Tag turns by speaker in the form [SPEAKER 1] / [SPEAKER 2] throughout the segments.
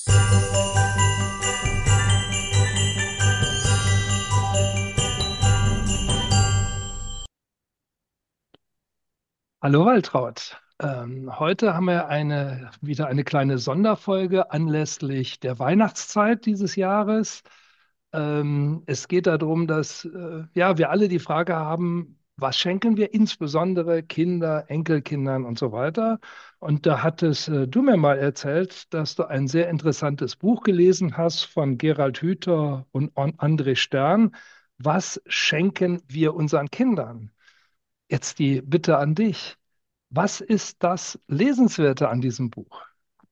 [SPEAKER 1] Hallo Waltraud. Heute haben wir wieder eine kleine Sonderfolge anlässlich der Weihnachtszeit dieses Jahres. Es geht darum, dass ja, wir alle die Frage haben, was schenken wir insbesondere Kinder, Enkelkindern und so weiter. Und da hattest du mir mal erzählt, dass du ein sehr interessantes Buch gelesen hast von Gerald Hüther und André Stern. Was schenken wir unseren Kindern? Jetzt die Bitte an dich. Was ist das Lesenswerte an diesem Buch?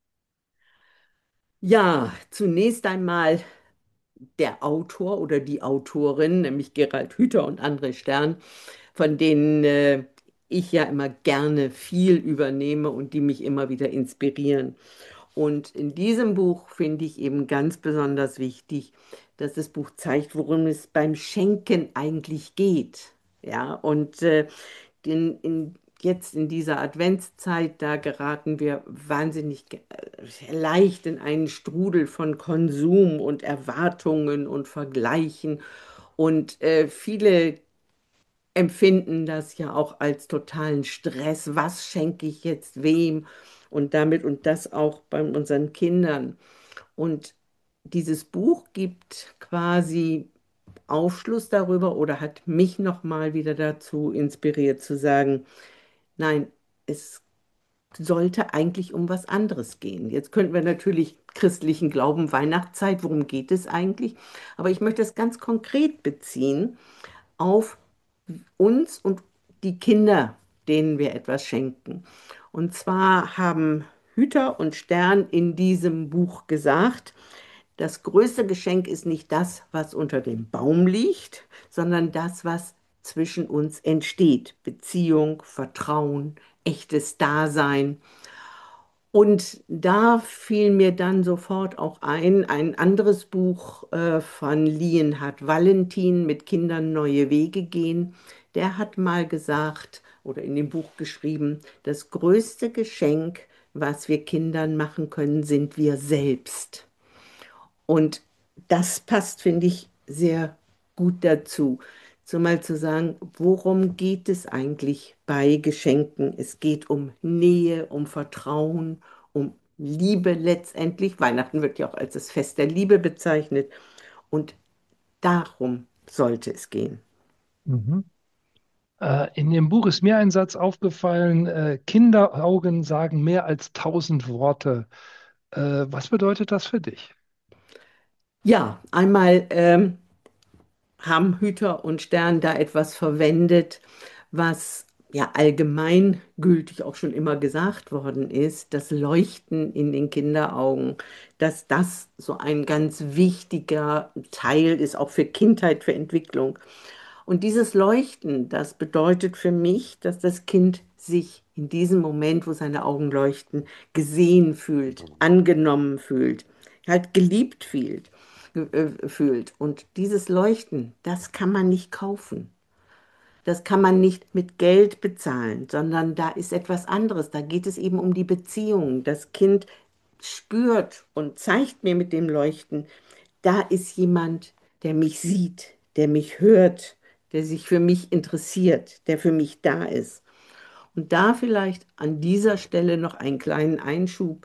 [SPEAKER 2] Ja, zunächst einmal der Autor oder die Autorin, nämlich Gerald Hüther und André Stern, von denen ich ja immer gerne viel übernehme und die mich immer wieder inspirieren. Und in diesem Buch finde ich eben ganz besonders wichtig, dass das Buch zeigt, worum es beim Schenken eigentlich geht. Ja, und jetzt in dieser Adventszeit, da geraten wir wahnsinnig leicht in einen Strudel von Konsum und Erwartungen und Vergleichen. Und viele empfinden das ja auch als totalen Stress. Was schenke ich jetzt wem? Und das auch bei unseren Kindern. Und dieses Buch gibt quasi Aufschluss darüber oder hat mich nochmal wieder dazu inspiriert zu sagen, nein, es sollte eigentlich um was anderes gehen. Jetzt könnten wir natürlich christlichen Glauben, Weihnachtszeit, worum geht es eigentlich? Aber ich möchte es ganz konkret beziehen auf uns und die Kinder, denen wir etwas schenken. Und zwar haben Hüter und Stern in diesem Buch gesagt, das größte Geschenk ist nicht das, was unter dem Baum liegt, sondern das, was zwischen uns entsteht. Beziehung, Vertrauen, echtes Dasein. Und da fiel mir dann sofort auch ein anderes Buch von Lienhard Valentin mit Kindern neue Wege gehen. Der hat mal gesagt oder in dem Buch geschrieben, das größte Geschenk, was wir Kindern machen können, sind wir selbst. Und das passt, finde ich, sehr gut dazu. Zumal zu sagen, worum geht es eigentlich bei Geschenken? Es geht um Nähe, um Vertrauen, um Liebe letztendlich. Weihnachten wird ja auch als das Fest der Liebe bezeichnet. Und darum sollte es gehen.
[SPEAKER 1] Mhm. In dem Buch ist mir ein Satz aufgefallen, Kinderaugen sagen mehr als 1000 Worte. Was bedeutet das für dich?
[SPEAKER 2] Ja, einmal haben Hüter und Stern da etwas verwendet, was ja allgemeingültig auch schon immer gesagt worden ist, das Leuchten in den Kinderaugen, dass das so ein ganz wichtiger Teil ist, auch für Kindheit, für Entwicklung. Und dieses Leuchten, das bedeutet für mich, dass das Kind sich in diesem Moment, wo seine Augen leuchten, gesehen fühlt, angenommen fühlt, halt geliebt fühlt. Und dieses Leuchten, das kann man nicht kaufen. Das kann man nicht mit Geld bezahlen, sondern da ist etwas anderes. Da geht es eben um die Beziehung. Das Kind spürt und zeigt mir mit dem Leuchten, da ist jemand, der mich sieht, der mich hört, der sich für mich interessiert, der für mich da ist. Und da vielleicht an dieser Stelle noch einen kleinen Einschub.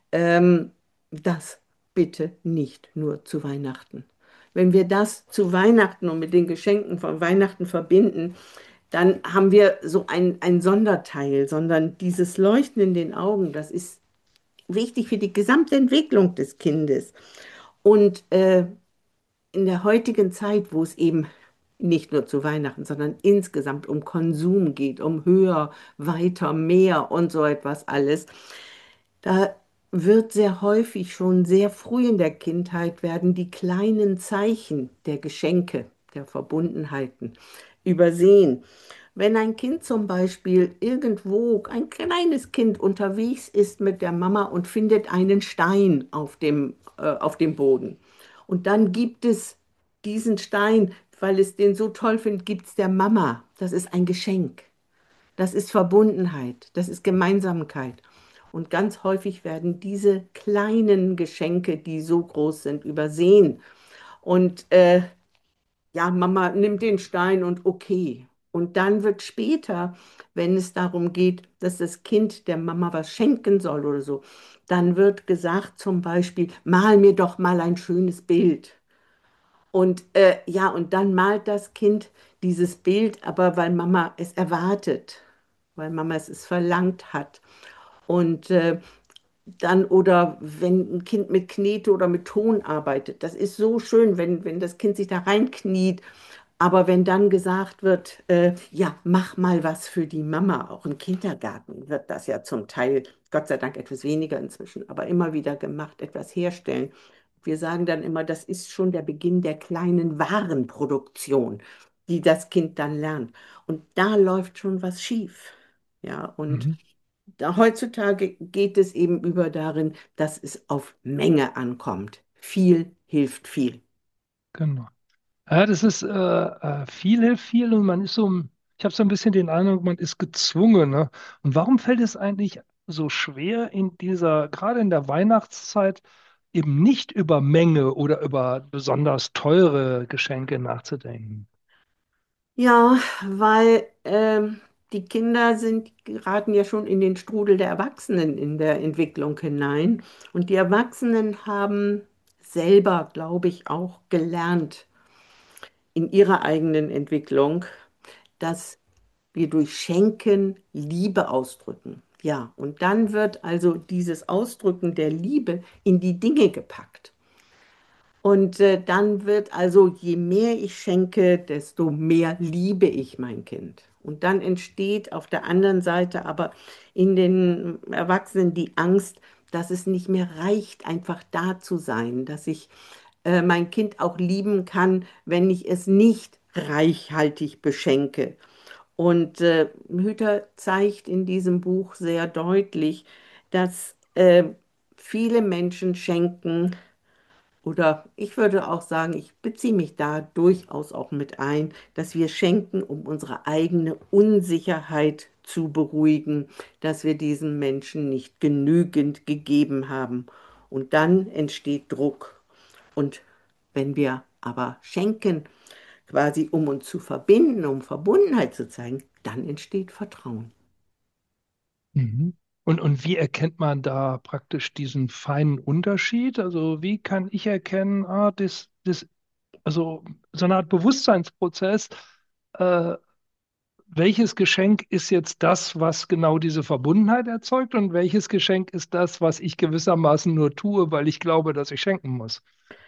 [SPEAKER 2] Das bitte nicht nur zu Weihnachten. Wenn wir das zu Weihnachten und mit den Geschenken von Weihnachten verbinden, dann haben wir so ein Sonderteil, sondern dieses Leuchten in den Augen, das ist wichtig für die gesamte Entwicklung des Kindes. Und in der heutigen Zeit, wo es eben nicht nur zu Weihnachten, sondern insgesamt um Konsum geht, um höher, weiter, mehr und so etwas alles, da wird sehr häufig schon sehr früh in der Kindheit werden die kleinen Zeichen der Geschenke, der Verbundenheiten übersehen. Wenn ein Kind zum Beispiel irgendwo, ein kleines Kind unterwegs ist mit der Mama und findet einen Stein auf dem Boden und dann gibt es diesen Stein, weil es den so toll findet, gibt es der Mama. Das ist ein Geschenk. Das ist Verbundenheit. Das ist Gemeinsamkeit. Und ganz häufig werden diese kleinen Geschenke, die so groß sind, übersehen. Und ja, Mama nimmt den Stein und okay. Und dann wird später, wenn es darum geht, dass das Kind der Mama was schenken soll oder so, dann wird gesagt zum Beispiel, mal mir doch mal ein schönes Bild. Und ja, und dann malt das Kind dieses Bild, aber weil Mama es erwartet, weil Mama es verlangt hat. Und dann, oder wenn ein Kind mit Knete oder mit Ton arbeitet, das ist so schön, wenn das Kind sich da reinkniet. Aber wenn dann gesagt wird, ja, mach mal was für die Mama, auch im Kindergarten wird das ja zum Teil, Gott sei Dank etwas weniger inzwischen, aber immer wieder gemacht, etwas herstellen. Wir sagen dann immer, das ist schon der Beginn der kleinen Warenproduktion, die das Kind dann lernt. Und da läuft schon was schief. Ja, und
[SPEAKER 1] Mhm.
[SPEAKER 2] heutzutage geht es eben über darin, dass es auf Menge ankommt. Viel hilft viel.
[SPEAKER 1] Genau. Ja, das ist viel hilft viel und man ist so, ich habe so ein bisschen den Eindruck, man ist gezwungen, ne? Und warum fällt es eigentlich so schwer in dieser, gerade in der Weihnachtszeit, eben nicht über Menge oder über besonders teure Geschenke nachzudenken?
[SPEAKER 2] Ja, weil die Kinder geraten ja schon in den Strudel der Erwachsenen in der Entwicklung hinein. Und die Erwachsenen haben selber, glaube ich, auch gelernt in ihrer eigenen Entwicklung, dass wir durch Schenken Liebe ausdrücken. Ja, und dann wird also dieses Ausdrücken der Liebe in die Dinge gepackt. Und dann wird also, je mehr ich schenke, desto mehr liebe ich mein Kind. Und dann entsteht auf der anderen Seite aber in den Erwachsenen die Angst, dass es nicht mehr reicht, einfach da zu sein, dass ich mein Kind auch lieben kann, wenn ich es nicht reichhaltig beschenke. Und Hüter zeigt in diesem Buch sehr deutlich, dass viele Menschen schenken, oder ich würde auch sagen, ich beziehe mich da durchaus auch mit ein, dass wir schenken, um unsere eigene Unsicherheit zu beruhigen, dass wir diesen Menschen nicht genügend gegeben haben. Und dann entsteht Druck. Und wenn wir aber schenken, quasi um uns zu verbinden, um Verbundenheit zu zeigen, dann entsteht Vertrauen.
[SPEAKER 1] Mhm. Und wie erkennt man da praktisch diesen feinen Unterschied? Also wie kann ich erkennen, also so eine Art Bewusstseinsprozess, äh, welches Geschenk ist jetzt das, was genau diese Verbundenheit erzeugt und welches Geschenk ist das, was ich gewissermaßen nur tue, weil ich glaube, dass ich schenken muss?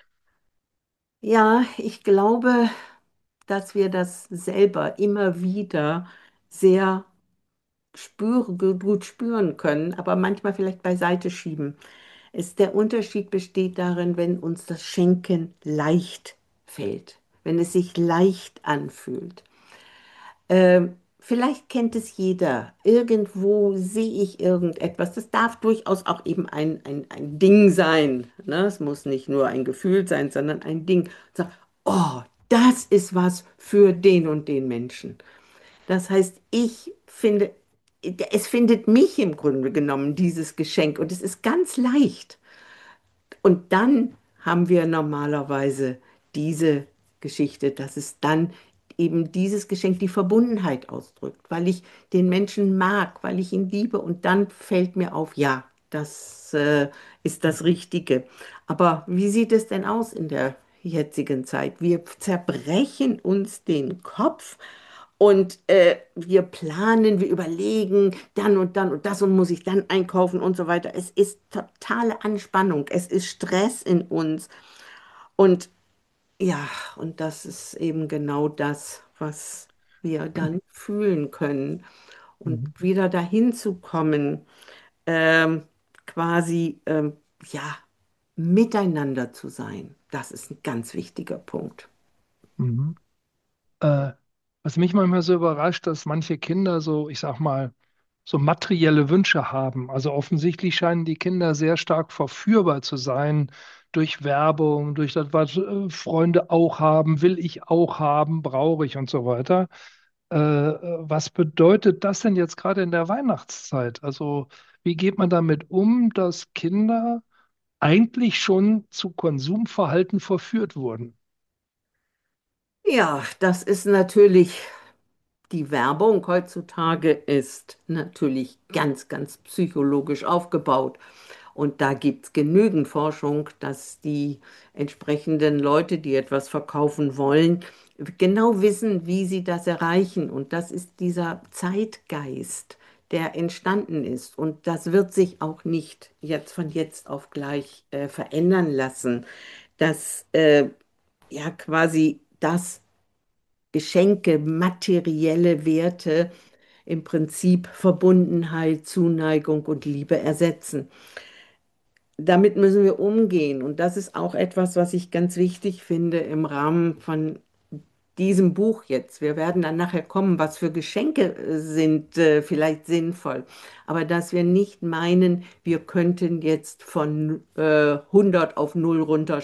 [SPEAKER 2] Ja, ich glaube, dass wir das selber immer wieder sehr gut spüren können, aber manchmal vielleicht beiseite schieben. Der Unterschied besteht darin, wenn uns das Schenken leicht fällt, wenn es sich leicht anfühlt. Vielleicht kennt es jeder. Irgendwo sehe ich irgendetwas. Das darf durchaus auch eben ein Ding sein. Ne? Es muss nicht nur ein Gefühl sein, sondern ein Ding. Sag, oh, das ist was für den und den Menschen. Das heißt, ich finde, es findet mich im Grunde genommen, dieses Geschenk. Und es ist ganz leicht. Und dann haben wir normalerweise diese Geschichte, dass es dann eben dieses Geschenk die Verbundenheit ausdrückt, weil ich den Menschen mag, weil ich ihn liebe. Und dann fällt mir auf, ja, das ist das Richtige. Aber wie sieht es denn aus in der jetzigen Zeit? Wir zerbrechen uns den Kopf und wir planen, wir überlegen, dann und dann und das und muss ich dann einkaufen und so weiter. Es ist totale Anspannung, es ist Stress in uns. Und ja, und das ist eben genau das, was wir dann fühlen können. Und
[SPEAKER 1] Mhm.
[SPEAKER 2] wieder dahin zu kommen, quasi, ja, miteinander zu sein, das ist ein ganz wichtiger Punkt.
[SPEAKER 1] Mhm. Äh, Was mich manchmal so überrascht, dass manche Kinder so, ich sag mal, so materielle Wünsche haben. Also offensichtlich scheinen die Kinder sehr stark verführbar zu sein durch Werbung, durch das, was Freunde auch haben, will ich auch haben, brauche ich und so weiter. Was bedeutet das denn jetzt gerade in der Weihnachtszeit? Also Wie geht man damit um, dass Kinder eigentlich schon zu Konsumverhalten verführt wurden?
[SPEAKER 2] Ja, das ist natürlich, die Werbung heutzutage ist natürlich ganz, ganz psychologisch aufgebaut. Und da gibt es genügend Forschung, dass die entsprechenden Leute, die etwas verkaufen wollen, genau wissen, wie sie das erreichen. Und das ist dieser Zeitgeist, der entstanden ist. Und das wird sich auch nicht jetzt von jetzt auf gleich verändern lassen, dass ja quasi das Geschenke, materielle Werte im Prinzip Verbundenheit, Zuneigung und Liebe ersetzen. Damit müssen wir umgehen. Und das ist auch etwas, was ich ganz wichtig finde im Rahmen von diesem Buch jetzt. Wir werden dann nachher kommen, was für Geschenke sind vielleicht sinnvoll. Aber dass wir nicht meinen, wir könnten jetzt von 100 auf 0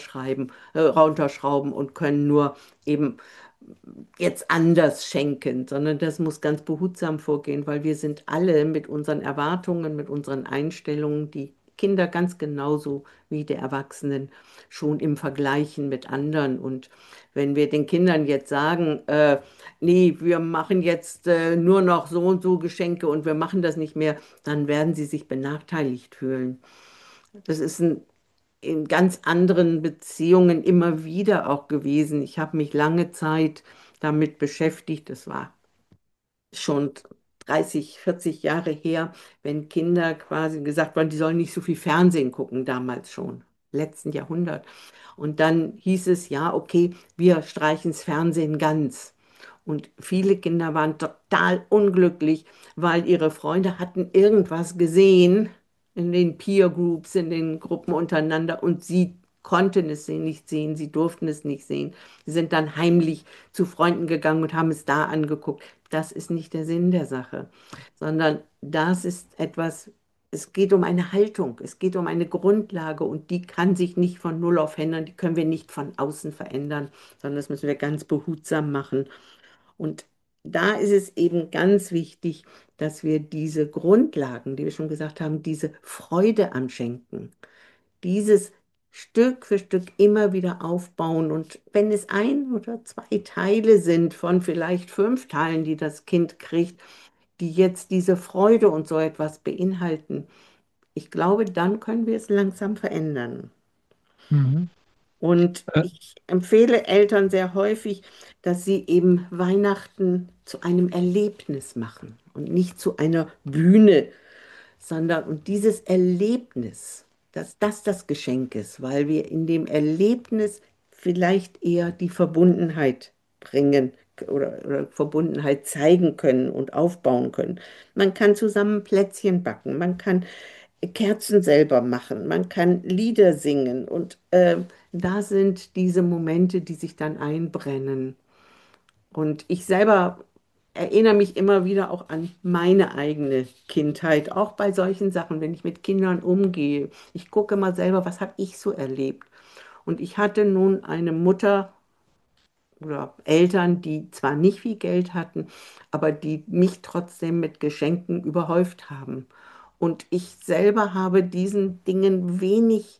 [SPEAKER 2] runterschrauben und können nur eben jetzt anders schenken, sondern das muss ganz behutsam vorgehen, weil wir sind alle mit unseren Erwartungen, mit unseren Einstellungen, die Kinder ganz genauso wie die Erwachsenen schon im Vergleichen mit anderen. Und wenn wir den Kindern jetzt sagen, nee, wir machen jetzt nur noch so und so Geschenke und wir machen das nicht mehr, dann werden sie sich benachteiligt fühlen. Das ist in ganz anderen Beziehungen immer wieder auch gewesen. Ich habe mich lange Zeit damit beschäftigt. Das war schon 30, 40 Jahre her, wenn Kinder quasi gesagt waren, die sollen nicht so viel Fernsehen gucken, damals schon, letzten Jahrhundert. Und dann hieß es, ja, okay, wir streichen das Fernsehen ganz. Und viele Kinder waren total unglücklich, weil ihre Freunde hatten irgendwas gesehen in den Peer Groups, in den Gruppen untereinander und sie konnten es nicht sehen, sie durften es nicht sehen. Sie sind dann heimlich zu Freunden gegangen und haben es da angeguckt. Das ist nicht der Sinn der Sache, sondern das ist etwas, es geht um eine Haltung, es geht um eine Grundlage und die kann sich nicht von null auf ändern, die können wir nicht von außen verändern, sondern das müssen wir ganz behutsam machen. Und da ist es eben ganz wichtig, dass wir diese Grundlagen, die wir schon gesagt haben, diese Freude am Schenken, dieses Stück für Stück immer wieder aufbauen. Und wenn es ein oder zwei Teile sind von vielleicht 5 Teilen, die das Kind kriegt, die jetzt diese Freude und so etwas beinhalten, ich glaube, dann können wir es langsam verändern.
[SPEAKER 1] Mhm.
[SPEAKER 2] Und
[SPEAKER 1] Äh,
[SPEAKER 2] ich empfehle Eltern sehr häufig, dass sie eben Weihnachten zu einem Erlebnis machen und nicht zu einer Bühne, sondern und dieses Erlebnis, dass das das Geschenk ist, weil wir in dem Erlebnis vielleicht eher die Verbundenheit bringen oder Verbundenheit zeigen können und aufbauen können. Man kann zusammen Plätzchen backen, man kann Kerzen selber machen, man kann Lieder singen und da sind diese Momente, die sich dann einbrennen. Und ich selber erinnere mich immer wieder auch an meine eigene Kindheit, auch bei solchen Sachen, wenn ich mit Kindern umgehe. Ich gucke mal selber, was habe ich so erlebt. Und ich hatte nun eine Mutter oder Eltern, die zwar nicht viel Geld hatten, aber die mich trotzdem mit Geschenken überhäuft haben. Und ich selber habe diesen Dingen wenig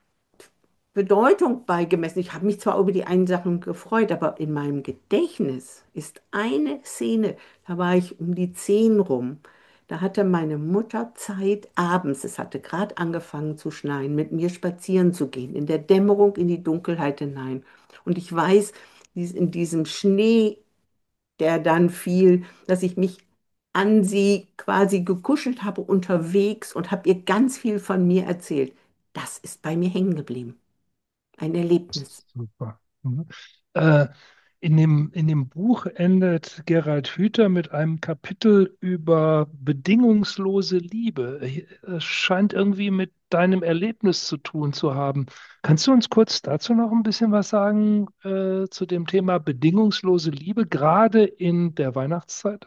[SPEAKER 2] Bedeutung beigemessen. Ich habe mich zwar über die einen Sachen gefreut, aber in meinem Gedächtnis ist eine Szene, da war ich um die 10 rum. Da hatte meine Mutter Zeit, abends, es hatte gerade angefangen zu schneien, mit mir spazieren zu gehen, in der Dämmerung, in die Dunkelheit hinein. Und ich weiß, in diesem Schnee, der dann fiel, dass ich mich an sie quasi gekuschelt habe unterwegs und habe ihr ganz viel von mir erzählt. Das ist bei mir hängen geblieben. Ein Erlebnis.
[SPEAKER 1] Super. Mhm. Äh, in dem Buch endet Gerald Hüther mit einem Kapitel über bedingungslose Liebe. Es scheint irgendwie mit deinem Erlebnis zu tun zu haben. Kannst du uns kurz dazu noch ein bisschen was sagen, zu dem Thema bedingungslose Liebe, gerade in der Weihnachtszeit?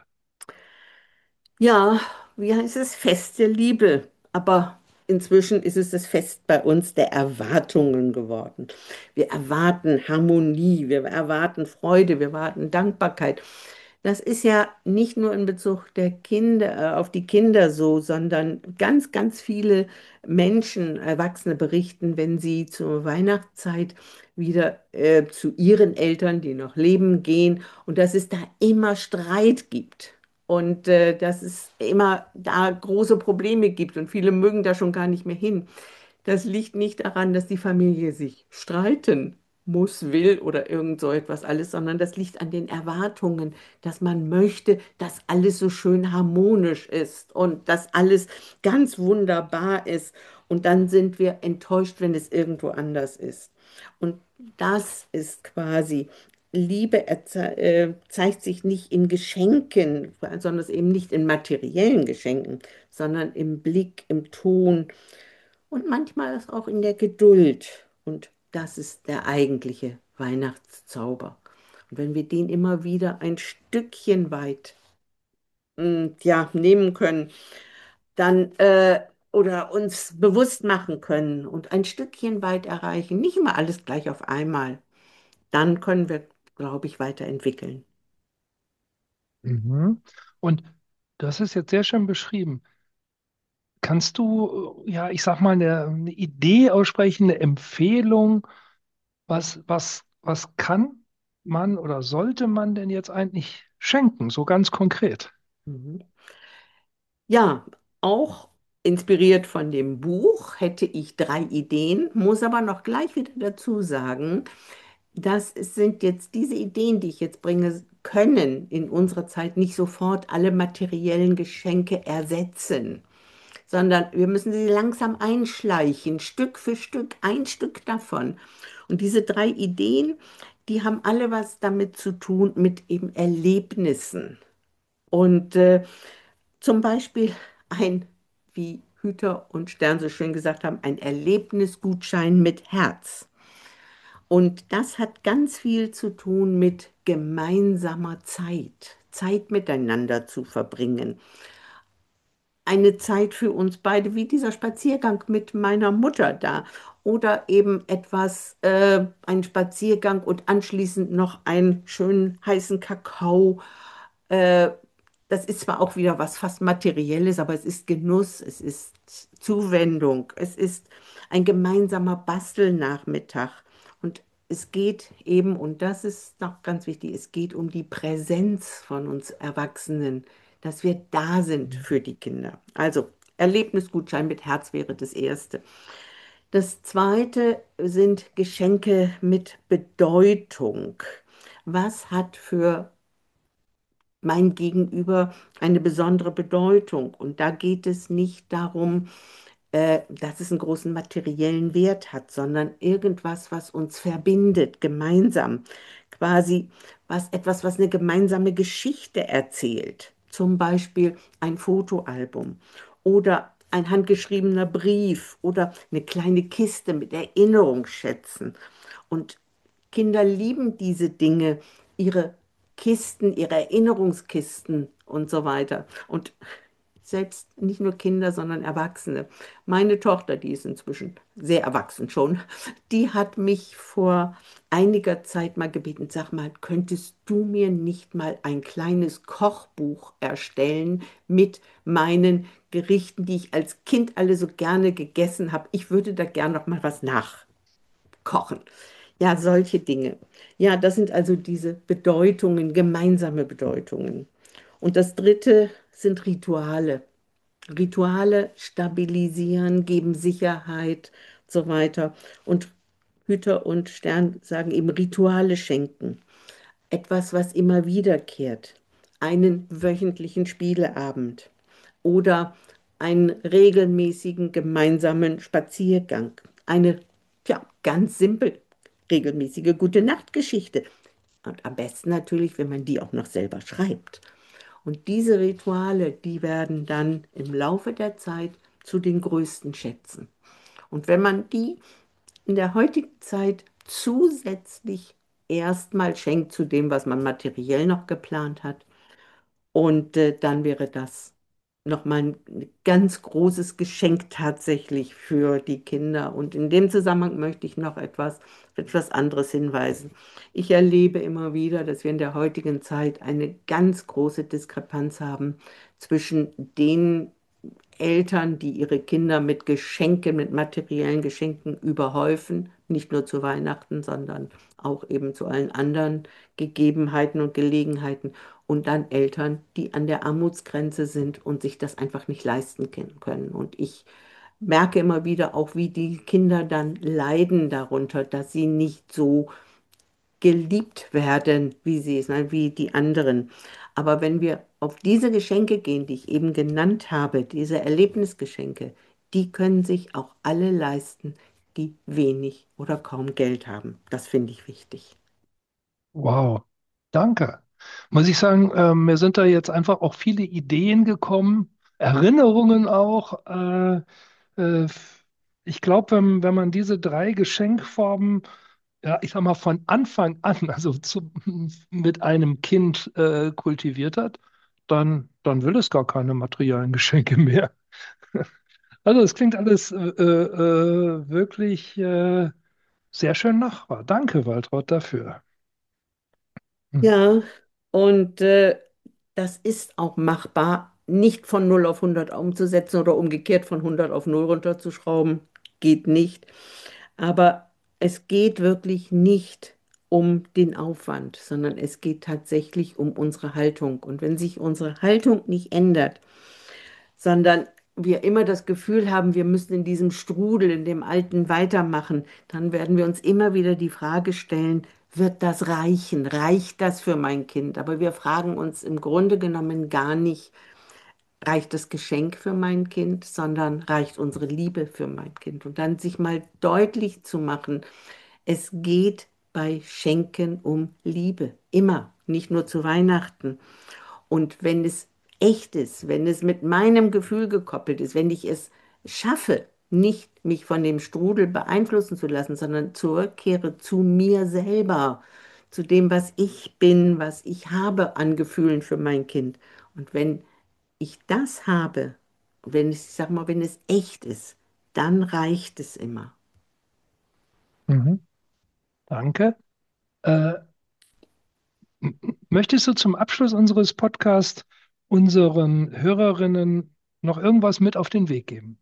[SPEAKER 2] Ja, wie heißt es? Fest der Liebe. Aber inzwischen ist es das Fest bei uns der Erwartungen geworden. Wir erwarten Harmonie, wir erwarten Freude, wir erwarten Dankbarkeit. Das ist ja nicht nur in Bezug der Kinder, auf die Kinder so, sondern ganz, ganz viele Menschen, Erwachsene berichten, wenn sie zur Weihnachtszeit wieder zu ihren Eltern, die noch leben, gehen und dass es da immer Streit gibt. Und dass es immer da große Probleme gibt und viele mögen da schon gar nicht mehr hin. Das liegt nicht daran, dass die Familie sich streiten muss, will oder irgend so etwas alles, sondern das liegt an den Erwartungen, dass man möchte, dass alles so schön harmonisch ist und dass alles ganz wunderbar ist. Und dann sind wir enttäuscht, wenn es irgendwo anders ist. Und das ist quasi, Liebe zeigt sich nicht in Geschenken, sondern eben nicht in materiellen Geschenken, sondern im Blick, im Ton und manchmal ist auch in der Geduld. Und das ist der eigentliche Weihnachtszauber. Und wenn wir den immer wieder ein Stückchen weit, ja, nehmen können, dann oder uns bewusst machen können und ein Stückchen weit erreichen, nicht immer alles gleich auf einmal, dann können wir, glaube ich, weiterentwickeln.
[SPEAKER 1] Mhm. Und das ist jetzt sehr schön beschrieben. Kannst du, ja, ich sag mal, eine Idee aussprechen, eine Empfehlung? Was kann man oder sollte man denn jetzt eigentlich schenken, so ganz konkret?
[SPEAKER 2] Mhm. Ja, auch inspiriert von dem Buch hätte ich 3 Ideen, muss aber noch gleich wieder dazu sagen, sind jetzt diese Ideen, die ich jetzt bringe, können in unserer Zeit nicht sofort alle materiellen Geschenke ersetzen, sondern wir müssen sie langsam einschleichen, Stück für Stück, ein Stück davon. Und diese 3 Ideen, die haben alle was damit zu tun, mit eben Erlebnissen. Und zum Beispiel wie Hüter und Stern so schön gesagt haben, ein Erlebnisgutschein mit Herz. Und das hat ganz viel zu tun mit gemeinsamer Zeit, Zeit miteinander zu verbringen. Eine Zeit für uns beide, wie dieser Spaziergang mit meiner Mutter da. Oder eben ein Spaziergang und anschließend noch einen schönen heißen Kakao. Äh, Das ist zwar auch wieder was fast Materielles, aber es ist Genuss, es ist Zuwendung, es ist ein gemeinsamer Bastelnachmittag. Und es geht eben, und das ist noch ganz wichtig, es geht um die Präsenz von uns Erwachsenen, dass wir da sind für die Kinder. Also Erlebnisgutschein mit Herz wäre das erste. Das zweite sind Geschenke mit Bedeutung. Was hat für mein Gegenüber eine besondere Bedeutung? Und da geht es nicht darum, dass es einen großen materiellen Wert hat, sondern irgendwas, was uns verbindet, gemeinsam. Quasi etwas, was eine gemeinsame Geschichte erzählt. Zum Beispiel ein Fotoalbum oder ein handgeschriebener Brief oder eine kleine Kiste mit Erinnerungsschätzen. Und Kinder lieben diese Dinge, ihre Kisten, ihre Erinnerungskisten und so weiter. Und selbst nicht nur Kinder, sondern Erwachsene. Meine Tochter, die ist inzwischen sehr erwachsen schon, die hat mich vor einiger Zeit mal gebeten, sag mal, könntest du mir nicht mal ein kleines Kochbuch erstellen mit meinen Gerichten, die ich als Kind alle so gerne gegessen habe? Ich würde da gern noch mal was nachkochen. Ja, solche Dinge. Ja, das sind also diese Bedeutungen, gemeinsame Bedeutungen. Und das dritte sind Rituale. Rituale stabilisieren, geben Sicherheit und so weiter. Und Hüter und Stern sagen eben Rituale schenken. Etwas, was immer wiederkehrt. Einen wöchentlichen Spieleabend oder einen regelmäßigen gemeinsamen Spaziergang. Eine, ja, ganz simpel regelmäßige Gute-Nacht-Geschichte. Und am besten natürlich, wenn man die auch noch selber schreibt. Und diese Rituale, die werden dann im Laufe der Zeit zu den größten Schätzen. Und wenn man die in der heutigen Zeit zusätzlich erstmal schenkt zu dem, was man materiell noch geplant hat, und dann wäre das nochmal ein ganz großes Geschenk tatsächlich für die Kinder. Und in dem Zusammenhang möchte ich noch etwas anderes hinweisen. Ich erlebe immer wieder, dass wir in der heutigen Zeit eine ganz große Diskrepanz haben zwischen den Eltern, die ihre Kinder mit Geschenken, mit materiellen Geschenken überhäufen, nicht nur zu Weihnachten, sondern auch eben zu allen anderen Gegebenheiten und Gelegenheiten. Und dann Eltern, die an der Armutsgrenze sind und sich das einfach nicht leisten können. Und ich merke immer wieder auch, wie die Kinder dann leiden darunter, dass sie nicht so geliebt werden, wie sie es, ne, wie die anderen. Aber wenn wir auf diese Geschenke gehen, die ich eben genannt habe, diese Erlebnisgeschenke, die können sich auch alle leisten, die wenig oder kaum Geld haben. Das finde ich wichtig.
[SPEAKER 1] Wow, danke. Muss ich sagen, mir sind da jetzt einfach auch viele Ideen gekommen, Erinnerungen auch. Äh, Ich glaube, wenn man diese drei Geschenkformen, ja, ich sag mal, von Anfang an, mit einem Kind kultiviert hat, dann will es gar keine materiellen Geschenke mehr. Also es klingt alles wirklich sehr schön machbar. Danke, Waltraud, dafür. Hm.
[SPEAKER 2] Ja, und das ist auch machbar, nicht von 0 auf 100 umzusetzen oder umgekehrt von 100 auf 0 runterzuschrauben. Geht nicht. Aber es geht wirklich nicht um den Aufwand, sondern es geht tatsächlich um unsere Haltung. Und wenn sich unsere Haltung nicht ändert, sondern wir immer das Gefühl haben, wir müssen in diesem Strudel, in dem Alten weitermachen, dann werden wir uns immer wieder die Frage stellen, wird das reichen? Reicht das für mein Kind? Aber wir fragen uns im Grunde genommen gar nicht, reicht das Geschenk für mein Kind, sondern reicht unsere Liebe für mein Kind? Und dann sich mal deutlich zu machen, es geht bei Schenken um Liebe. Immer, nicht nur zu Weihnachten. Und wenn es echt ist, wenn es mit meinem Gefühl gekoppelt ist, wenn ich es schaffe, nicht mich von dem Strudel beeinflussen zu lassen, sondern zurückkehre zu mir selber, zu dem, was ich bin, was ich habe an Gefühlen für mein Kind. Und wenn ich das habe, wenn ich sag mal, wenn es echt ist, dann reicht es immer.
[SPEAKER 1] Mhm. Danke. Äh, Möchtest du zum Abschluss unseres Podcasts unseren Hörerinnen noch irgendwas mit auf den Weg geben?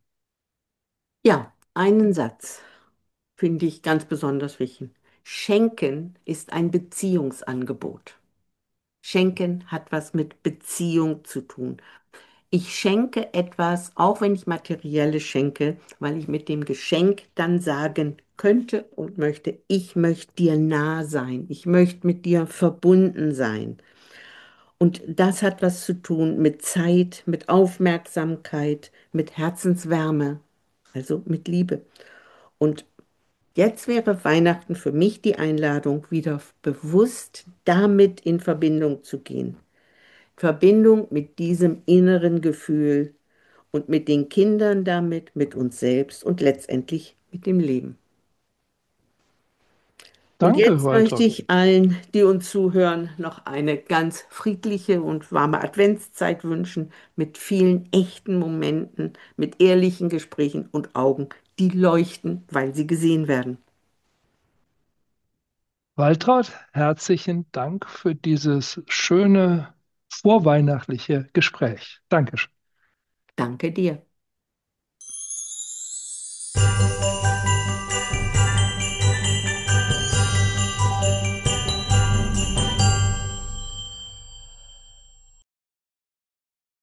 [SPEAKER 2] Ja, einen Satz finde ich ganz besonders wichtig. Schenken ist ein Beziehungsangebot. Schenken hat was mit Beziehung zu tun. Ich schenke etwas, auch wenn ich Materielles schenke, weil ich mit dem Geschenk dann sagen könnte und möchte, ich möchte dir nah sein, ich möchte mit dir verbunden sein. Und das hat was zu tun mit Zeit, mit Aufmerksamkeit, mit Herzenswärme, also mit Liebe. Und jetzt wäre Weihnachten für mich die Einladung, wieder bewusst damit in Verbindung zu gehen. Verbindung mit diesem inneren Gefühl und mit den Kindern damit, mit uns selbst und letztendlich mit dem Leben. Und
[SPEAKER 1] Danke,
[SPEAKER 2] jetzt möchte
[SPEAKER 1] Waltraud.
[SPEAKER 2] ich allen, die uns zuhören, noch eine ganz friedliche und warme Adventszeit wünschen, mit vielen echten Momenten, mit ehrlichen Gesprächen und Augen, die leuchten, weil sie gesehen werden.
[SPEAKER 1] Waltraud, herzlichen Dank für dieses schöne vorweihnachtliche Gespräch. Dankeschön.
[SPEAKER 2] Danke dir.